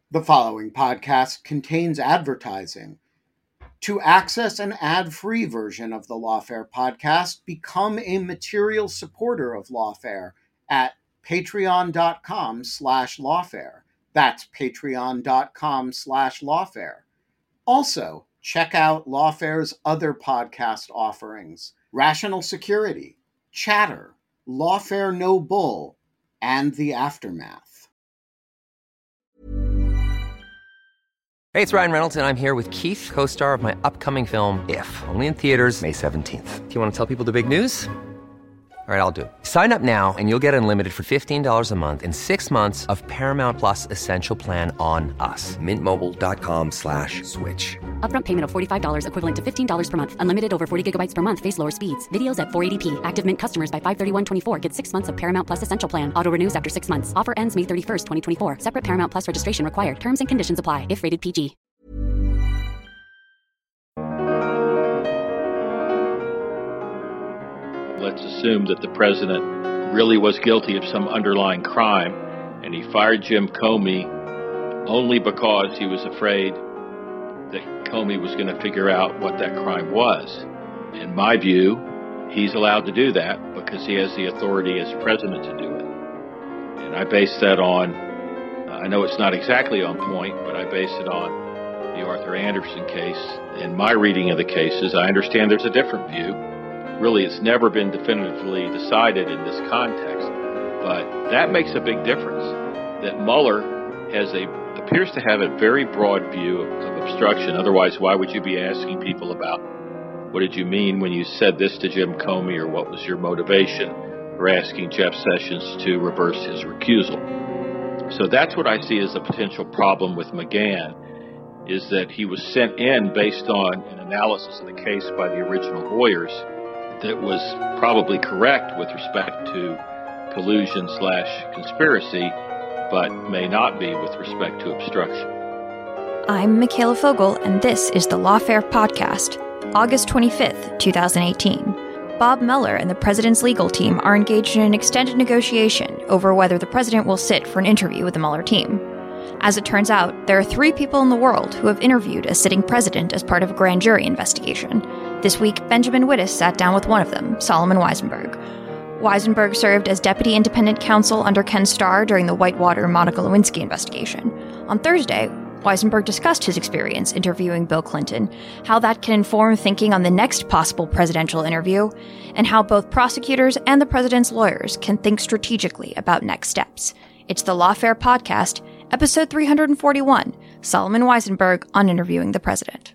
The following podcast contains advertising. To access an ad-free version of the Lawfare podcast, become a material supporter of Lawfare at patreon.com/lawfare. That's patreon.com/lawfare. Also, check out Lawfare's other podcast offerings: Rational Security, Chatter, Lawfare No Bull, and The Aftermath. Hey, it's Ryan Reynolds, and I'm here with Keith, co-star of my upcoming film, If, only in theaters May 17th. Do you want to tell people the big news? All right, I'll do it. Sign up now and you'll get unlimited for $15 a month and 6 months of Paramount Plus Essential Plan on us. MintMobile.com/switch. Upfront payment of $45 equivalent to $15 per month. Unlimited over 40 gigabytes per month. Face lower speeds. Videos at 480p. Active Mint customers by 531.24 get 6 months of Paramount Plus Essential Plan. Auto renews after 6 months. Offer ends May 31st, 2024. Separate Paramount Plus registration required. Terms and conditions apply if rated PG. Let's assume that the president really was guilty of some underlying crime, and he fired Jim Comey only because he was afraid that Comey was going to figure out what that crime was. In my view, he's allowed to do that because he has the authority as president to do it. And I base that on, I know it's not exactly on point, but I base it on the Arthur Anderson case. In my reading of the cases, I understand there's a different view. Really, it's never been definitively decided in this context, but that makes a big difference. That Mueller appears to have a very broad view of obstruction. Otherwise, why would you be asking people about what did you mean when you said this to Jim Comey, or what was your motivation for asking Jeff Sessions to reverse his recusal? So that's what I see as a potential problem with McGahn, is that he was sent in based on an analysis of the case by the original lawyers that was probably correct with respect to collusion/conspiracy, but may not be with respect to obstruction. I'm Michaela Fogel, and this is the Lawfare Podcast, August 25th, 2018. Bob Mueller and the president's legal team are engaged in an extended negotiation over whether the president will sit for an interview with the Mueller team. As it turns out, there are 3 people in the world who have interviewed a sitting president as part of a grand jury investigation. This week, Benjamin Wittes sat down with one of them, Solomon Weisenberg. Weisenberg served as deputy independent counsel under Ken Starr during the Whitewater Monica Lewinsky investigation. On Thursday, Weisenberg discussed his experience interviewing Bill Clinton, how that can inform thinking on the next possible presidential interview, and how both prosecutors and the president's lawyers can think strategically about next steps. It's the Lawfare Podcast, episode 341, Solomon Weisenberg on interviewing the president.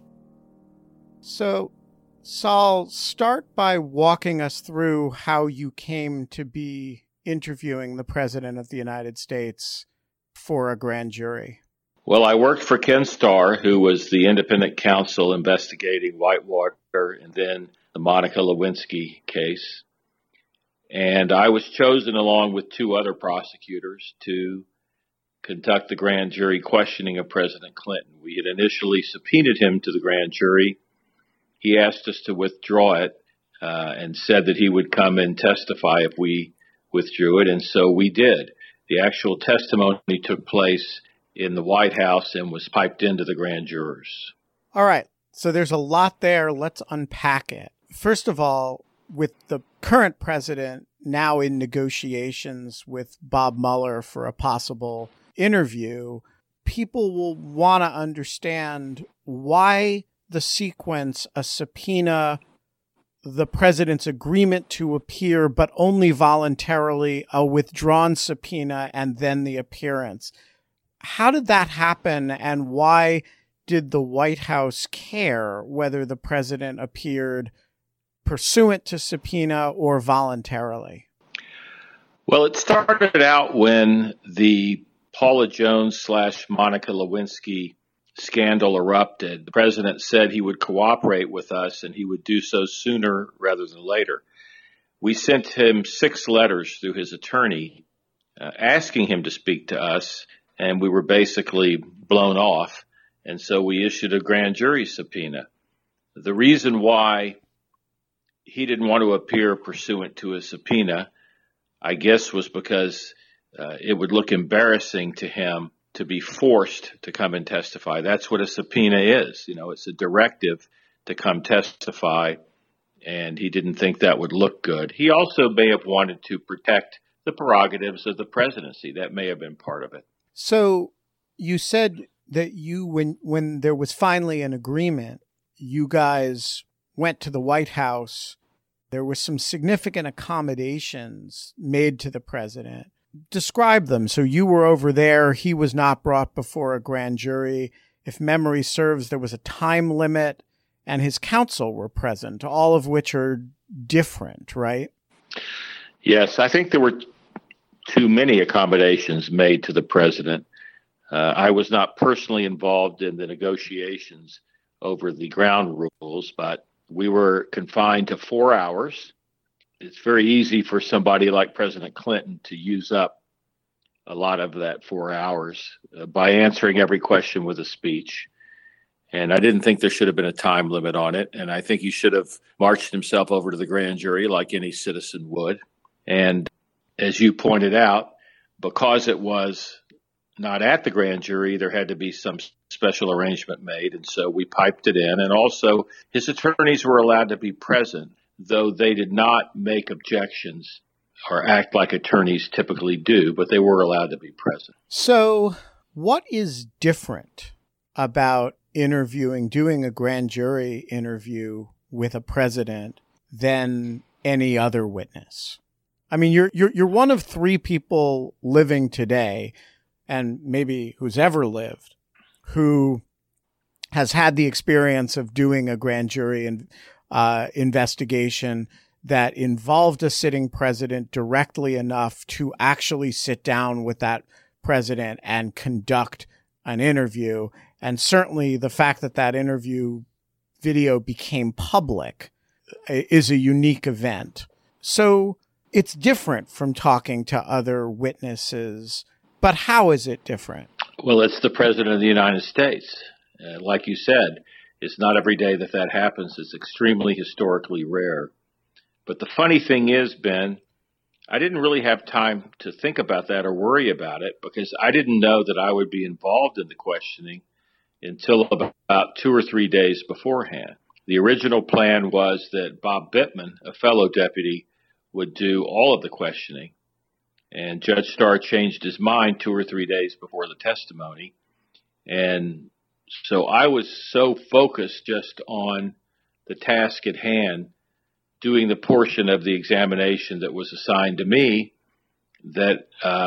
So, Saul, start by walking us through how you came to be interviewing the President of the United States for a grand jury. Well, I worked for Ken Starr, who was the independent counsel investigating Whitewater and then the Monica Lewinsky case. And I was chosen along with 2 other prosecutors to conduct the grand jury questioning of President Clinton. We had initially subpoenaed him to the grand jury. He asked us to withdraw it and said that he would come and testify if we withdrew it, and so we did. The actual testimony took place in the White House and was piped into the grand jurors. All right, so there's a lot there. Let's unpack it. First of all, with the current president now in negotiations with Bob Mueller for a possible interview, people will want to understand why the sequence, a subpoena, the president's agreement to appear, but only voluntarily, a withdrawn subpoena, and then the appearance. How did that happen, and why did the White House care whether the president appeared pursuant to subpoena or voluntarily? Well, it started out when the Paula Jones / Monica Lewinsky scandal erupted. The president said he would cooperate with us and he would do so sooner rather than later. We sent him 6 letters through his attorney asking him to speak to us, and we were basically blown off. And so we issued a grand jury subpoena. The reason why he didn't want to appear pursuant to a subpoena, I guess, was because it would look embarrassing to him to be forced to come and testify. That's what a subpoena is. It's a directive to come testify, and he didn't think that would look good. He also may have wanted to protect the prerogatives of the presidency. That may have been part of it. So you said that when there was finally an agreement, you guys went to the White House. There were some significant accommodations made to the president. Describe them. So you were over there. He was not brought before a grand jury. If memory serves, there was a time limit, and his counsel were present, all of which are different, right? Yes, I think there were too many accommodations made to the president. I was not personally involved in the negotiations over the ground rules, but we were confined to 4 hours. It's very easy for somebody like President Clinton to use up a lot of that 4 hours by answering every question with a speech. And I didn't think there should have been a time limit on it. And I think he should have marched himself over to the grand jury like any citizen would. And as you pointed out, because it was not at the grand jury, there had to be some special arrangement made. And so we piped it in. And also his attorneys were allowed to be present, though they did not make objections or act like attorneys typically do, but they were allowed to be present. So what is different about doing a grand jury interview with a president than any other witness? I mean, you're one of three people living today, and maybe who's ever lived, who has had the experience of doing a grand jury investigation that involved a sitting president directly enough to actually sit down with that president and conduct an interview. And certainly the fact that that interview video became public is a unique event. So it's different from talking to other witnesses. But how is it different? Well, it's the president of the United States. Like you said, it's not every day that happens. It's extremely historically rare. But the funny thing is, Ben, I didn't really have time to think about that or worry about it because I didn't know that I would be involved in the questioning until about 2 or 3 days beforehand. The original plan was that Bob Bittman, a fellow deputy, would do all of the questioning. And Judge Starr changed his mind 2 or 3 days before the testimony. And so I was so focused just on the task at hand, doing the portion of the examination that was assigned to me, that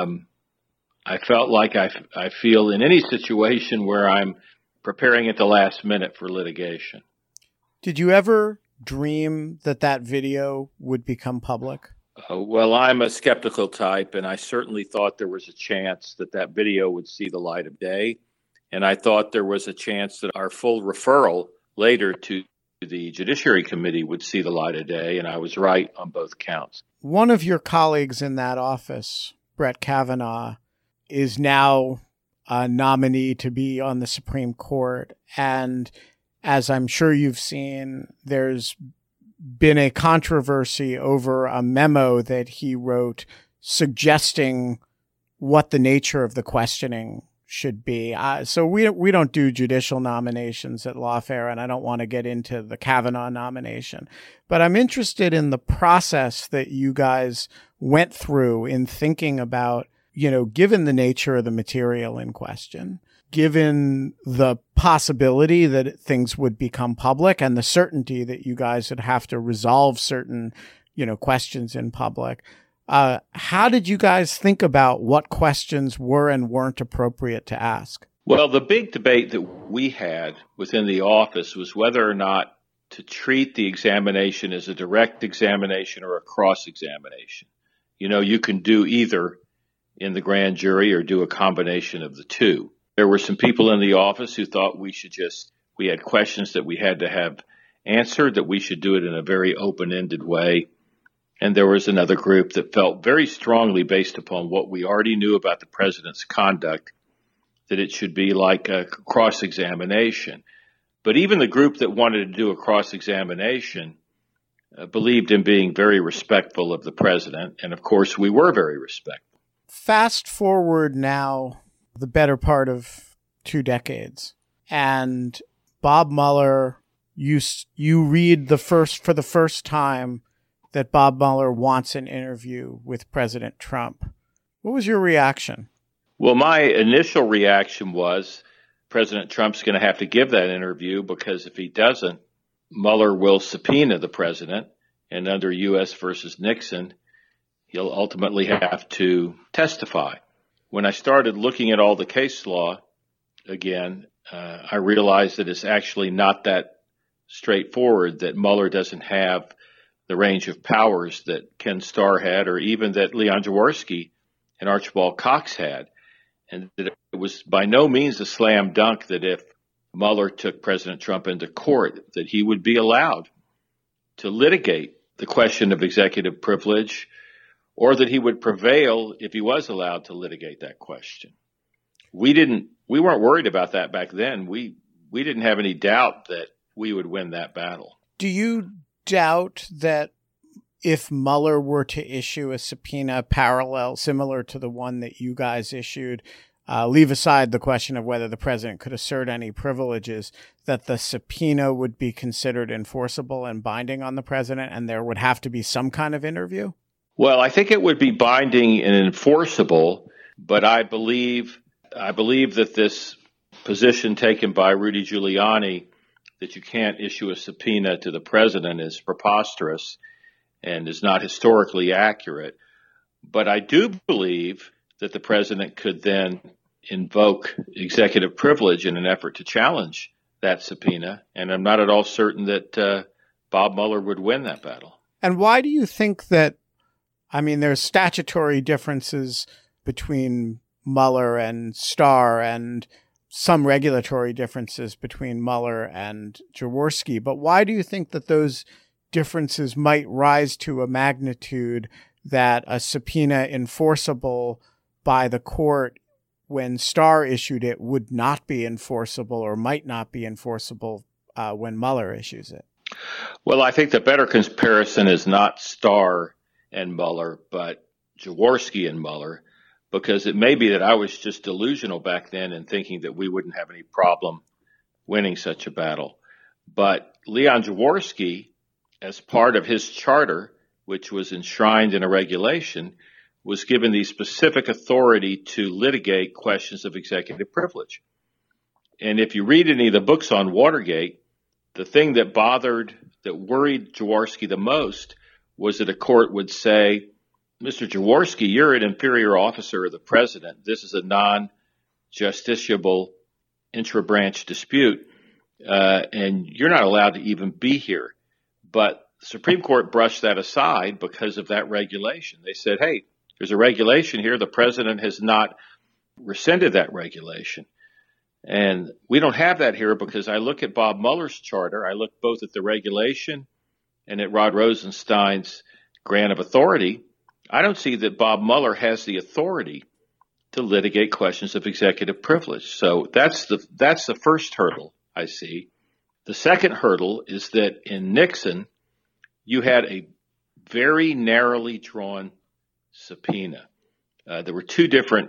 I felt like I feel in any situation where I'm preparing at the last minute for litigation. Did you ever dream that video would become public? Well, I'm a skeptical type, and I certainly thought there was a chance that video would see the light of day. And I thought there was a chance that our full referral later to the Judiciary Committee would see the light of day, and I was right on both counts. One of your colleagues in that office, Brett Kavanaugh, is now a nominee to be on the Supreme Court. And as I'm sure you've seen, there's been a controversy over a memo that he wrote suggesting what the nature of the questioning should be. So we don't do judicial nominations at Lawfare, and I don't want to get into the Kavanaugh nomination. But I'm interested in the process that you guys went through in thinking about, given the nature of the material in question, given the possibility that things would become public and the certainty that you guys would have to resolve certain, questions in public. How did you guys think about what questions were and weren't appropriate to ask? Well, the big debate that we had within the office was whether or not to treat the examination as a direct examination or a cross-examination. You can do either in the grand jury or do a combination of the two. There were some people in the office who thought we had questions that we had to have answered, that we should do it in a very open-ended way. And there was another group that felt very strongly, based upon what we already knew about the president's conduct, that it should be like a cross-examination. But even the group that wanted to do a cross-examination believed in being very respectful of the president. And of course, we were very respectful. Fast forward now the better part of 2 decades. And Bob Mueller, you read for the first time that Bob Mueller wants an interview with President Trump. What was your reaction? Well, my initial reaction was President Trump's going to have to give that interview, because if he doesn't, Mueller will subpoena the president, and under U.S. versus Nixon, he'll ultimately have to testify. When I started looking at all the case law again, I realized that it's actually not that straightforward, that Mueller doesn't have the range of powers that Ken Starr had, or even that Leon Jaworski and Archibald Cox had. And that it was by no means a slam dunk that if Mueller took President Trump into court, that he would be allowed to litigate the question of executive privilege, or that he would prevail if he was allowed to litigate that question. We weren't worried about that back then. We didn't have any doubt that we would win that battle. Do you doubt that if Mueller were to issue a subpoena similar to the one that you guys issued, leave aside the question of whether the president could assert any privileges, that the subpoena would be considered enforceable and binding on the president, and there would have to be some kind of interview? Well, I think it would be binding and enforceable, but I believe that this position taken by Rudy Giuliani, that you can't issue a subpoena to the president, is preposterous and is not historically accurate. But I do believe that the president could then invoke executive privilege in an effort to challenge that subpoena, and I'm not at all certain that Bob Mueller would win that battle. And why do you think that? I mean, there's statutory differences between Mueller and Starr, and some regulatory differences between Mueller and Jaworski. But why do you think that those differences might rise to a magnitude that a subpoena enforceable by the court when Starr issued it would not be enforceable, or might not be enforceable when Mueller issues it? Well, I think the better comparison is not Starr and Mueller, but Jaworski and Mueller, because it may be that I was just delusional back then in thinking that we wouldn't have any problem winning such a battle. But Leon Jaworski, as part of his charter, which was enshrined in a regulation, was given the specific authority to litigate questions of executive privilege. And if you read any of the books on Watergate, the thing that worried Jaworski the most was that a court would say, Mr. Jaworski, you're an inferior officer of the president. This is a non-justiciable intra-branch dispute, and you're not allowed to even be here. But the Supreme Court brushed that aside because of that regulation. They said, hey, there's a regulation here. The president has not rescinded that regulation. And we don't have that here, because I look at Bob Mueller's charter. I look both at the regulation and at Rod Rosenstein's grant of authority. I don't see that Bob Mueller has the authority to litigate questions of executive privilege. So that's the first hurdle I see. The second hurdle is that in Nixon, you had a very narrowly drawn subpoena. There were two different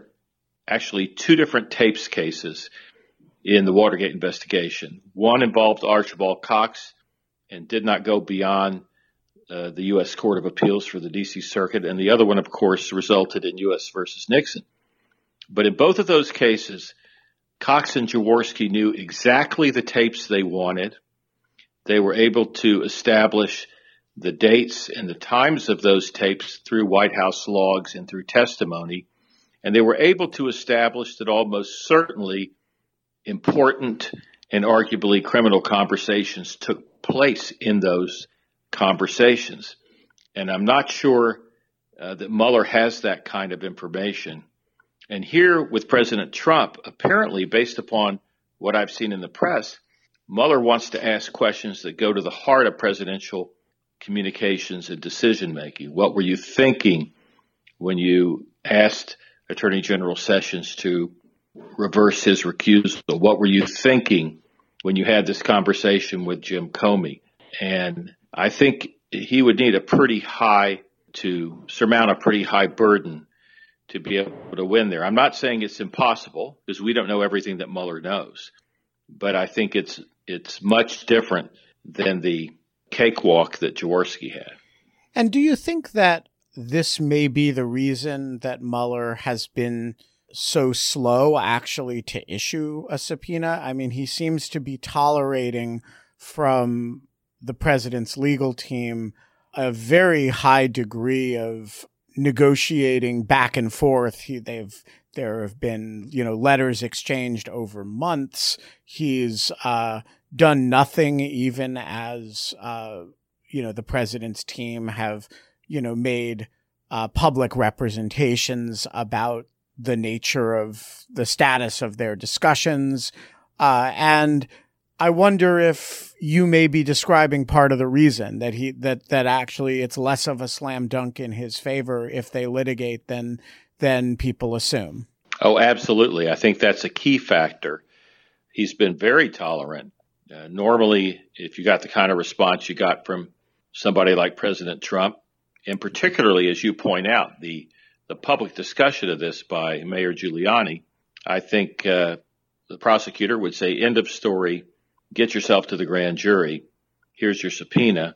tapes cases in the Watergate investigation. One involved Archibald Cox and did not go beyond the U.S. Court of Appeals for the D.C. Circuit, and the other one, of course, resulted in U.S. versus Nixon. But in both of those cases, Cox and Jaworski knew exactly the tapes they wanted. They were able to establish the dates and the times of those tapes through White House logs and through testimony, and they were able to establish that almost certainly important and arguably criminal conversations took place in those conversations. And I'm not sure that Mueller has that kind of information. And here with President Trump, apparently based upon what I've seen in the press, Mueller wants to ask questions that go to the heart of presidential communications and decision making. What were you thinking when you asked Attorney General Sessions to reverse his recusal? What were you thinking when you had this conversation with Jim Comey? And I think he would need to surmount a pretty high burden to be able to win there. I'm not saying it's impossible because we don't know everything that Mueller knows, but I think it's much different than the cakewalk that Jaworski had. And do you think that this may be the reason that Mueller has been so slow actually to issue a subpoena? I mean, he seems to be tolerating from the president's legal team a very high degree of negotiating back and forth. There have been, letters exchanged over months. He's done nothing, even as, the president's team have, made public representations about the nature of the status of their discussions. And I wonder if you may be describing part of the reason that actually it's less of a slam dunk in his favor if they litigate than people assume. Oh, absolutely. I think that's a key factor. He's been very tolerant. Normally, if you got the kind of response you got from somebody like President Trump, and particularly, as you point out, the public discussion of this by Mayor Giuliani, I think the prosecutor would say, end of story, get yourself to the grand jury. Here's your subpoena.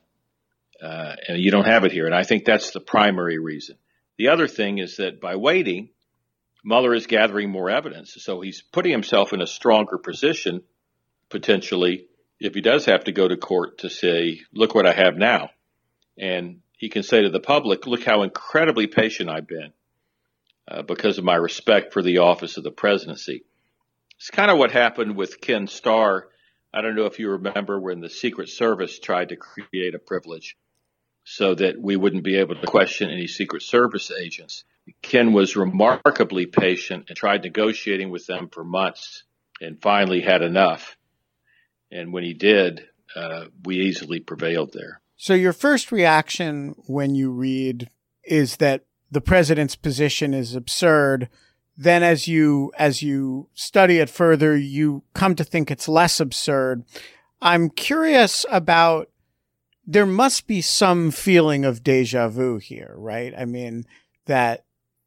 And you don't have it here. And I think that's the primary reason. The other thing is that by waiting, Mueller is gathering more evidence. So he's putting himself in a stronger position, potentially, if he does have to go to court to say, look what I have now. And he can say to the public, look how incredibly patient I've been because of my respect for the office of the presidency. It's kind of what happened with Ken Starr. I don't know if you remember when the Secret Service tried to create a privilege so that we wouldn't be able to question any Secret Service agents. Ken was remarkably patient and tried negotiating with them for months and finally had enough. And when he did, we easily prevailed there. So your first reaction when you read is that the president's position is absurd. Then as you study it further, you come to think it's less absurd. I'm curious about, there must be some feeling of deja vu here, right? I mean, that,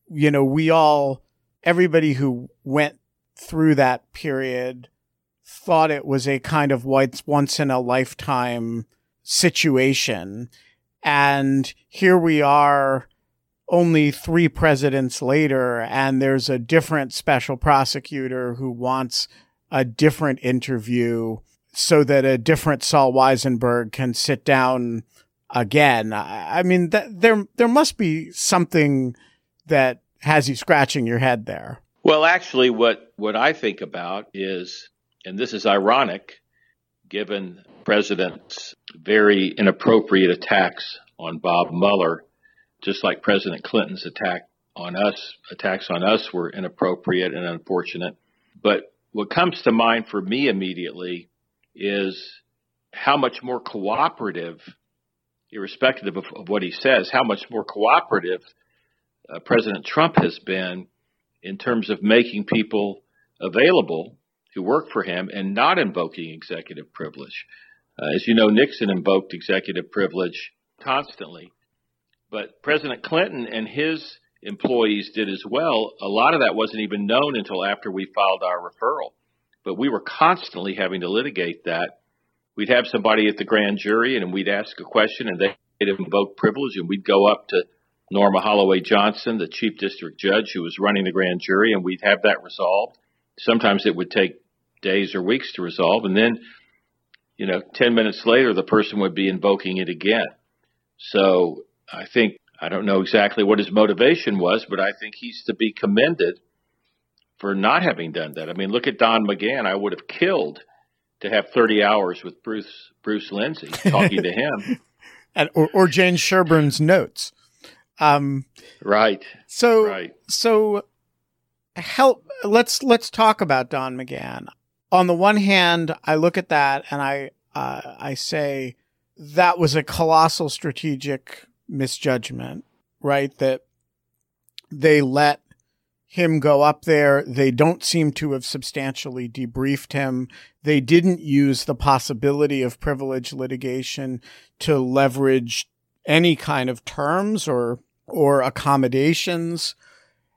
everybody who went through that period thought it was a kind of once in a lifetime situation. And here we are only 3 presidents later, and there's a different special prosecutor who wants a different interview so that a different Saul Weisenberg can sit down again. I mean, there must be something that has you scratching your head there. Well, actually, what I think about is, and this is ironic, given President's very inappropriate attacks on Bob Mueller, just like President Clinton's attacks on us were inappropriate and unfortunate. But what comes to mind for me immediately is how much more cooperative, irrespective of what he says, how much more cooperative President Trump has been in terms of making people available who work for him and not invoking executive privilege. As you know, Nixon invoked executive privilege constantly, but President Clinton and his employees did as well. A lot of that wasn't even known until after we filed our referral, but we were constantly having to litigate that. We'd have somebody at the grand jury and we'd ask a question and they'd invoke privilege, and we'd go up to Norma Holloway Johnson, the chief district judge who was running the grand jury, and we'd have that resolved. Sometimes it would take days or weeks to resolve. And then, 10 minutes later, the person would be invoking it again. So I don't know exactly what his motivation was, but I think he's to be commended for not having done that. I mean, look at Don McGahn. I would have killed to have 30 hours with Bruce Lindsay talking to him. or Jane Sherburn's notes. Right. So let's talk about Don McGahn. On the one hand, I look at that and I say that was a colossal strategic misjudgment, right? That they let him go up there. They don't seem to have substantially debriefed him. They didn't use the possibility of privilege litigation to leverage any kind of terms or accommodations.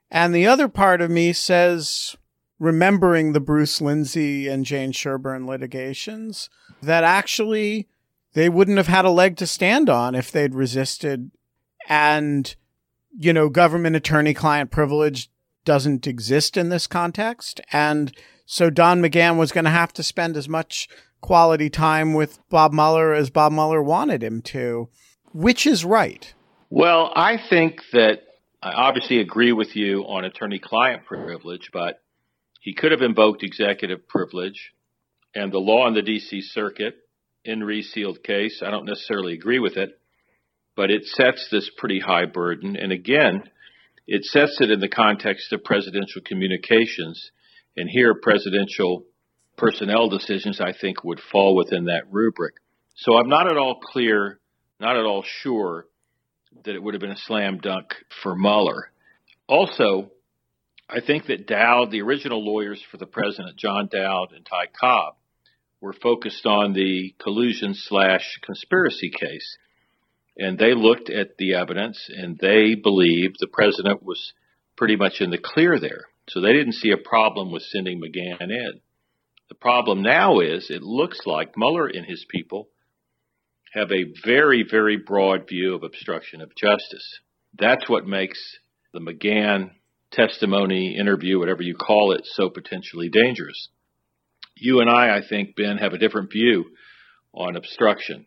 And the other part of me says, remembering the Bruce Lindsay and Jane Sherburne litigations, that actually they wouldn't have had a leg to stand on if they'd resisted. And, government attorney-client privilege doesn't exist in this context. And so Don McGahn was going to have to spend as much quality time with Bob Mueller as Bob Mueller wanted him to. Which is right? Well, I think that I obviously agree with you on attorney-client privilege, but he could have invoked executive privilege, and the law in the D.C. Circuit, in Resealed case, I don't necessarily agree with it, but it sets this pretty high burden. And again, it sets it in the context of presidential communications. And here, presidential personnel decisions, I think, would fall within that rubric. So I'm not at all clear, not at all sure that it would have been a slam dunk for Mueller. Also, I think that Dowd, the original lawyers for the president, John Dowd and Ty Cobb, were focused on the collusion/conspiracy case. And they looked at the evidence and they believed the president was pretty much in the clear there. So they didn't see a problem with sending McGahn in. The problem now is it looks like Mueller and his people have a very, very broad view of obstruction of justice. That's what makes the McGahn testimony, interview, whatever you call it, so potentially dangerous. You and I think, Ben, have a different view on obstruction.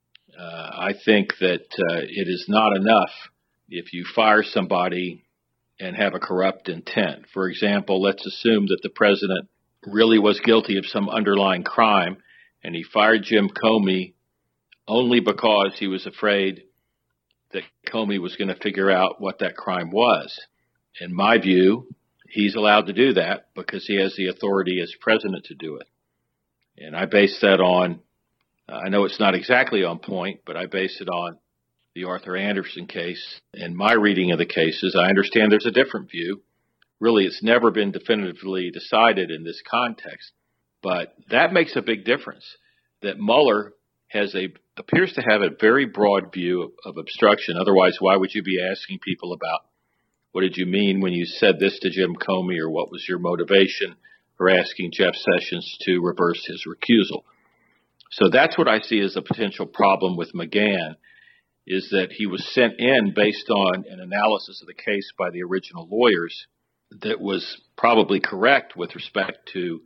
I think that it is not enough if you fire somebody and have a corrupt intent. For example, let's assume that the president really was guilty of some underlying crime and he fired Jim Comey only because he was afraid that Comey was going to figure out what that crime was. In my view, he's allowed to do that because he has the authority as president to do it. And I base that on, I know it's not exactly on point, but I base it on the Arthur Anderson case. In my reading of the cases, I understand there's a different view. Really, it's never been definitively decided in this context. But that makes a big difference, that Mueller appears to have a very broad view of obstruction. Otherwise, why would you be asking people about what did you mean when you said this to Jim Comey, or what was your motivation, or asking Jeff Sessions to reverse his recusal? So that's what I see as a potential problem with McGahn, is that he was sent in based on an analysis of the case by the original lawyers that was probably correct with respect to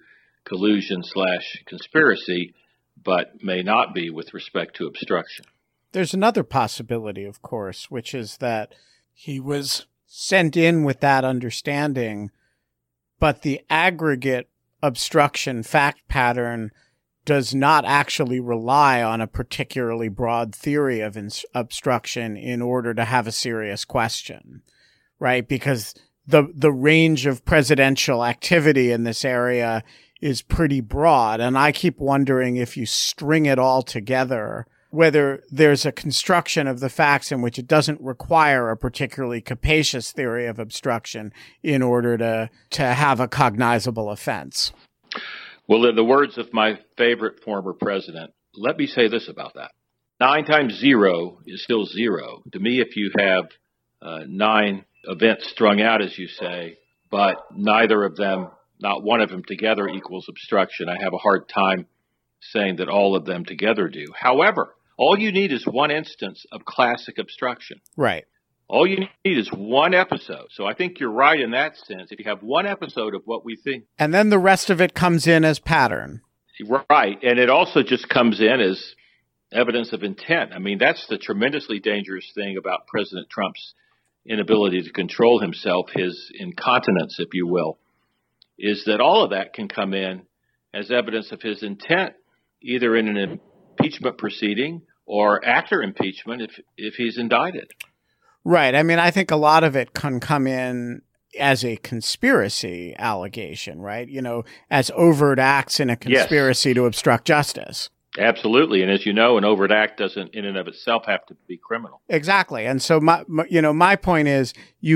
collusion/conspiracy, but may not be with respect to obstruction. There's another possibility, of course, which is that he was sent in with that understanding, but the aggregate obstruction fact pattern does not actually rely on a particularly broad theory of obstruction in order to have a serious question, right? Because the range of presidential activity in this area is pretty broad. And I keep wondering, if you string it all together, whether there's a construction of the facts in which it doesn't require a particularly capacious theory of obstruction in order to have a cognizable offense. Well, in the words of my favorite former president, let me say this about that. 9 times 0 is still 0. To me, if you have 9 events strung out, as you say, but neither of them, not one of them together equals obstruction, I have a hard time saying that all of them together do. However, all you need is one instance of classic obstruction. Right. All you need is one episode. So I think you're right in that sense. If you have one episode of what we think. And then the rest of it comes in as pattern. Right. And it also just comes in as evidence of intent. I mean, that's the tremendously dangerous thing about President Trump's inability to control himself, his incontinence, if you will, is that all of that can come in as evidence of his intent, either in an impeachment proceeding or after impeachment if he's indicted. Right. I mean, I think a lot of it can come in as a conspiracy allegation, right? You know, as overt acts in a conspiracy to obstruct justice. Absolutely. And as you know, an overt act doesn't in and of itself have to be criminal. Exactly. And so my point is,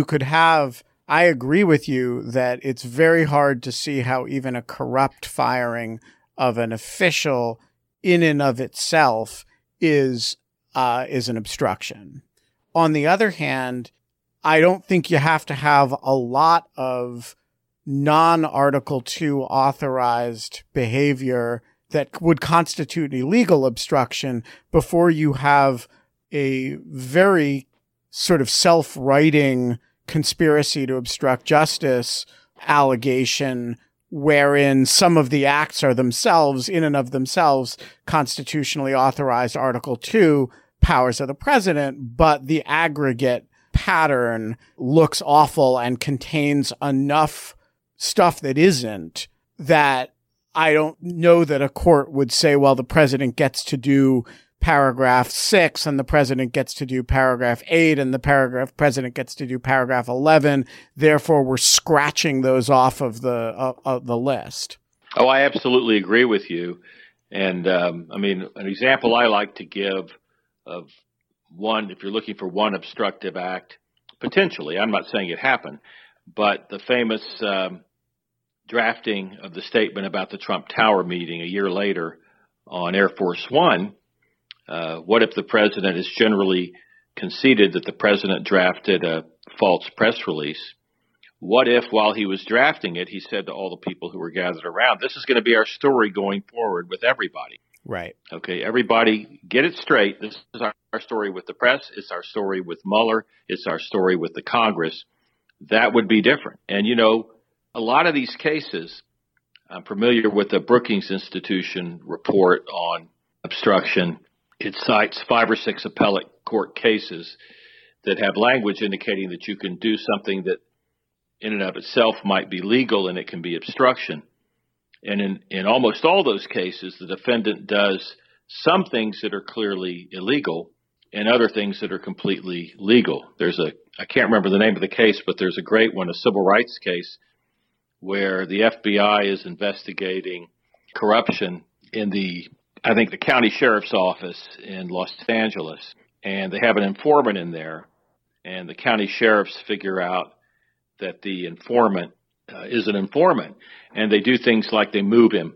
I agree with you that it's very hard to see how even a corrupt firing of an official in and of itself is an obstruction. On the other hand, I don't think you have to have a lot of non-Article 2 authorized behavior that would constitute illegal obstruction before you have a very sort of self-writing conspiracy to obstruct justice allegation wherein some of the acts are themselves, in and of themselves, constitutionally authorized Article 2 powers of the president, but the aggregate pattern looks awful and contains enough stuff that isn't, that I don't know that a court would say, well, the president gets to do paragraph 6 and the president gets to do paragraph 8 and the president gets to do paragraph 11. Therefore, we're scratching those off of the list. Oh, I absolutely agree with you. And I mean, an example I like to give of one, if you're looking for one obstructive act, potentially, I'm not saying it happened, but the famous drafting of the statement about the Trump Tower meeting a year later on Air Force One. What if the president has generally conceded that the president drafted a false press release? What if, while he was drafting it, he said to all the people who were gathered around, this is going to be our story going forward with everybody. Right. Okay, everybody get it straight. This is our story with the press. It's our story with Mueller. It's our story with the Congress. That would be different. And, you know, a lot of these cases, I'm familiar with the Brookings Institution report on obstruction. It cites 5 or 6 appellate court cases that have language indicating that you can do something that in and of itself might be legal and it can be obstruction. And in almost all those cases, the defendant does some things that are clearly illegal and other things that are completely legal. I can't remember the name of the case, but there's a great one, a civil rights case, where the FBI is investigating corruption in the county sheriff's office in Los Angeles. And they have an informant in there, and the county sheriffs figure out that the informant is an informant, and they do things like they move him.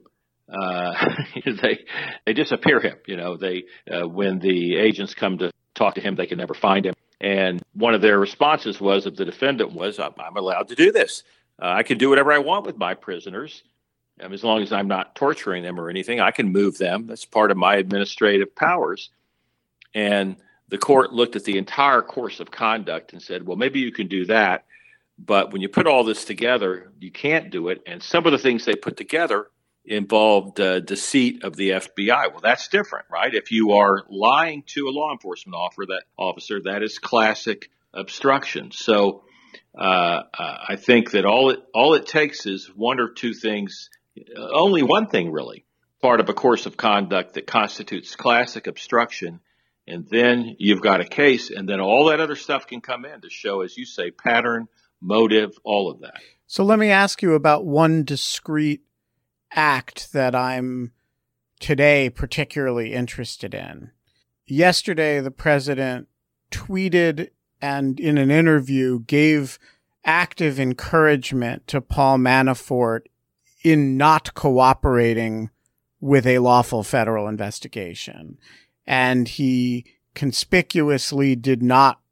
They disappear him. You know, when the agents come to talk to him, they can never find him. And one of their responses was, of the defendant was, I'm allowed to do this. I can do whatever I want with my prisoners. As long as I'm not torturing them or anything, I can move them. That's part of my administrative powers. And the court looked at the entire course of conduct and said, well, maybe you can do that. But when you put all this together, you can't do it. And some of the things they put together involved deceit of the FBI. Well, that's different, right? If you are lying to a law enforcement officer, that is classic obstruction. So I think that all it takes is one or two things, only one thing really, part of a course of conduct that constitutes classic obstruction. And then you've got a case, and then all that other stuff can come in to show, as you say, pattern, motive, all of that. So let me ask you about one discrete act that I'm today particularly interested in. Yesterday, the president tweeted and in an interview gave active encouragement to Paul Manafort in not cooperating with a lawful federal investigation. And he conspicuously did not,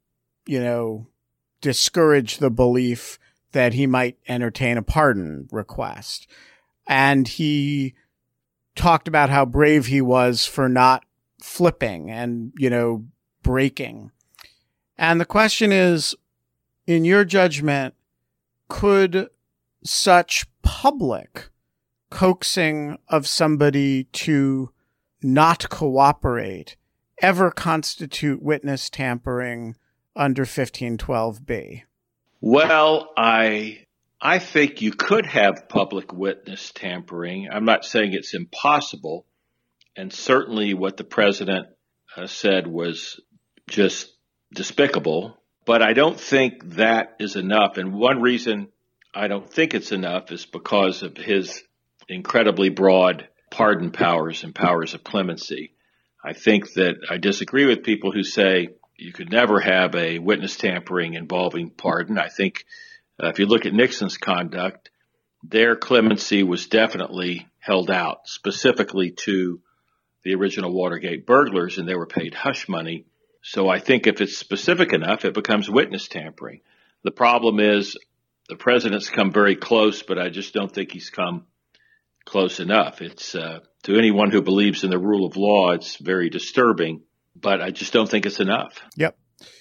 discourage the belief that he might entertain a pardon request. And he talked about how brave he was for not flipping and, breaking. And the question is, in your judgment, could such public coaxing of somebody to not cooperate ever constitute witness tampering under 1512B? Well, I think you could have public witness tampering. I'm not saying it's impossible. And certainly what the president said was just despicable. But I don't think that is enough. And one reason I don't think it's enough is because of his incredibly broad pardon powers and powers of clemency. I think that I disagree with people who say you could never have a witness tampering involving pardon. I think if you look at Nixon's conduct, their clemency was definitely held out, specifically to the original Watergate burglars, and they were paid hush money. So I think if it's specific enough, it becomes witness tampering. The problem is the president's come very close, but I just don't think he's come close enough. It's to anyone who believes in the rule of law, it's very disturbing, but I just don't think it's enough. Yep.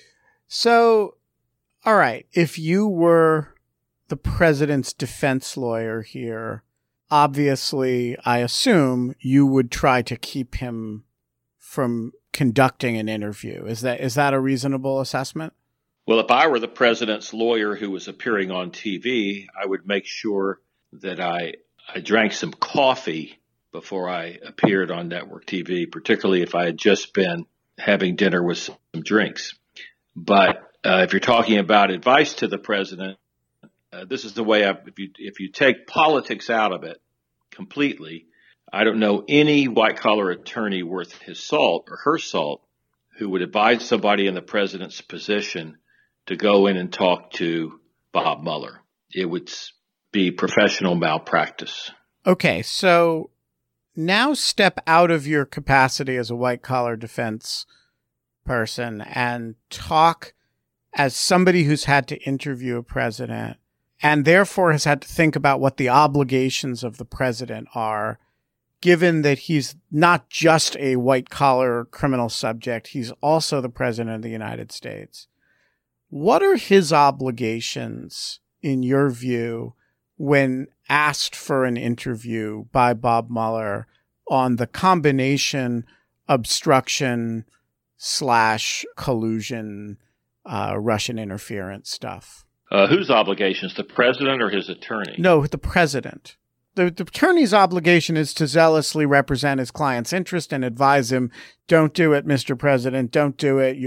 So, all right, if you were the president's defense lawyer here, obviously, I assume you would try to keep him from conducting an interview. Is that a reasonable assessment? Well, if I were the president's lawyer who was appearing on TV, I would make sure that I drank some coffee before I appeared on network TV, particularly if I had just been having dinner with some drinks. But if you're talking about advice to the president, this is the way if you take politics out of it completely, I don't know any white-collar attorney worth his salt or her salt who would advise somebody in the president's position to go in and talk to Bob Mueller. It would be professional malpractice. Okay, so now step out of your capacity as a white-collar defense person and talk as somebody who's had to interview a president and therefore has had to think about what the obligations of the president are, given that he's not just a white-collar criminal subject, he's also the president of the United States. What are his obligations, in your view, when asked for an interview by Bob Mueller on the combination obstruction / collusion, Russian interference stuff? Whose obligations, the president or his attorney? No, the president. The attorney's obligation is to zealously represent his client's interest and advise him, don't do it, Mr. President, don't do it.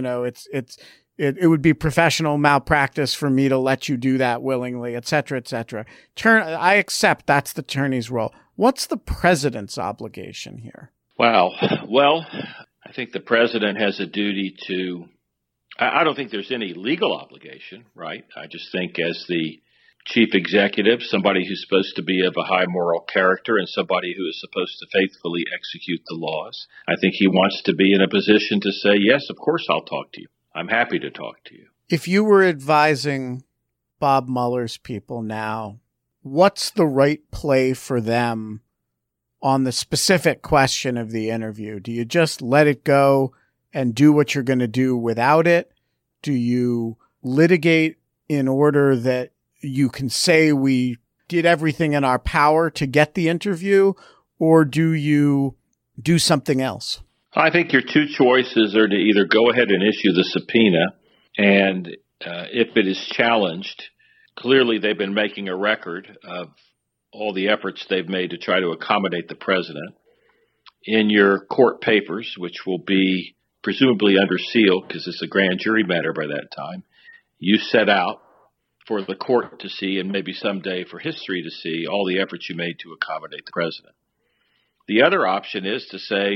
It would be professional malpractice for me to let you do that willingly, et cetera, et cetera. I accept that's the attorney's role. What's the president's obligation here? Wow. Well, I think the president has a duty to, I don't think there's any legal obligation, right? I just think as the chief executive, somebody who's supposed to be of a high moral character and somebody who is supposed to faithfully execute the laws, I think he wants to be in a position to say, yes, of course I'll talk to you. I'm happy to talk to you. If you were advising Bob Mueller's people now, what's the right play for them on the specific question of the interview? Do you just let it go and do what you're going to do without it? Do you litigate in order that you can say we did everything in our power to get the interview, or do you do something else? I think your two choices are to either go ahead and issue the subpoena, and if it is challenged, clearly they've been making a record of all the efforts they've made to try to accommodate the president. In your court papers, which will be presumably under seal because it's a grand jury matter by that time, you set out for the court to see, and maybe someday for history to see, all the efforts you made to accommodate the president. The other option is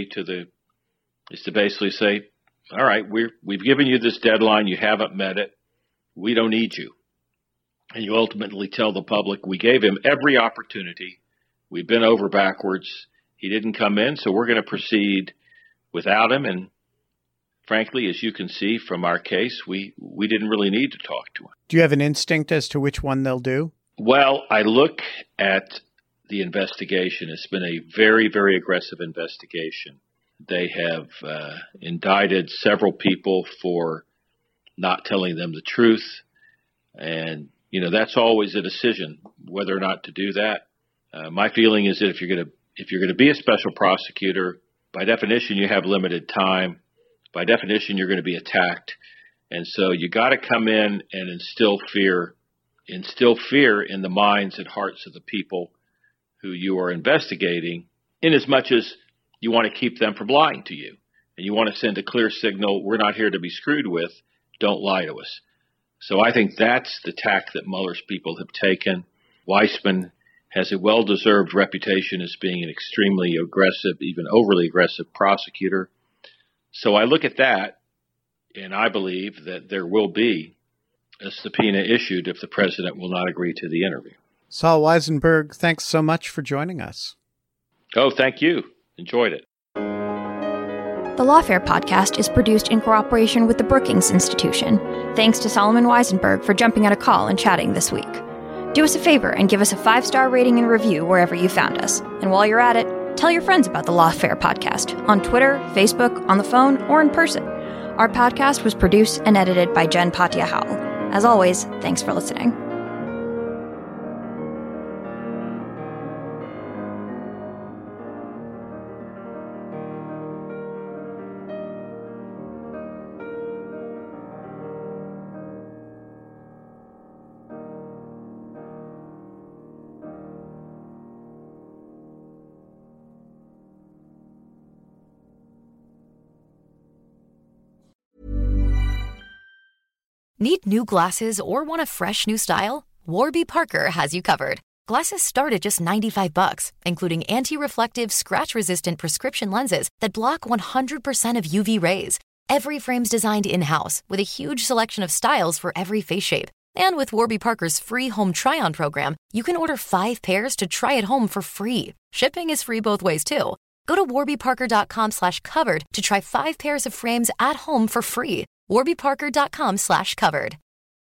to basically say, all right, we've given you this deadline, you haven't met it, we don't need you. And you ultimately tell the public, we gave him every opportunity, we've been over backwards, he didn't come in, so we're going to proceed without him. And frankly, as you can see from our case, we didn't really need to talk to him. Do you have an instinct as to which one they'll do? Well, I look at the investigation. It's been a very, very aggressive investigation. They have indicted several people for not telling them the truth. And, that's always a decision, whether or not to do that. My feeling is that if you're going to be a special prosecutor, by definition, you have limited time. By definition, you're going to be attacked. And so you got to come in and instill fear in the minds and hearts of the people who you are investigating, in as much as you want to keep them from lying to you. And you want to send a clear signal, we're not here to be screwed with, don't lie to us. So I think that's the tack that Mueller's people have taken. Weissman has a well-deserved reputation as being an extremely aggressive, even overly aggressive prosecutor. So I look at that, and I believe that there will be a subpoena issued if the president will not agree to the interview. Saul Weisenberg, thanks so much for joining us. Oh, thank you. Enjoyed it. The Lawfare podcast is produced in cooperation with the Brookings Institution. Thanks to Solomon Weisenberg for jumping on a call and chatting this week. Do us a favor and give us a 5-star rating and review wherever you found us. And while you're at it, tell your friends about the Lawfare podcast on Twitter, Facebook, on the phone, or in person. Our podcast was produced and edited by Jen Patia Howell. As always, thanks for listening. Need new glasses or want a fresh new style? Warby Parker has you covered. Glasses start at just $95, including anti-reflective, scratch-resistant prescription lenses that block 100% of UV rays. Every frame's designed in-house with a huge selection of styles for every face shape. And with Warby Parker's free home try-on program, you can order 5 pairs to try at home for free. Shipping is free both ways, too. Go to warbyparker.com/covered to try 5 pairs of frames at home for free. warbyparker.com/covered.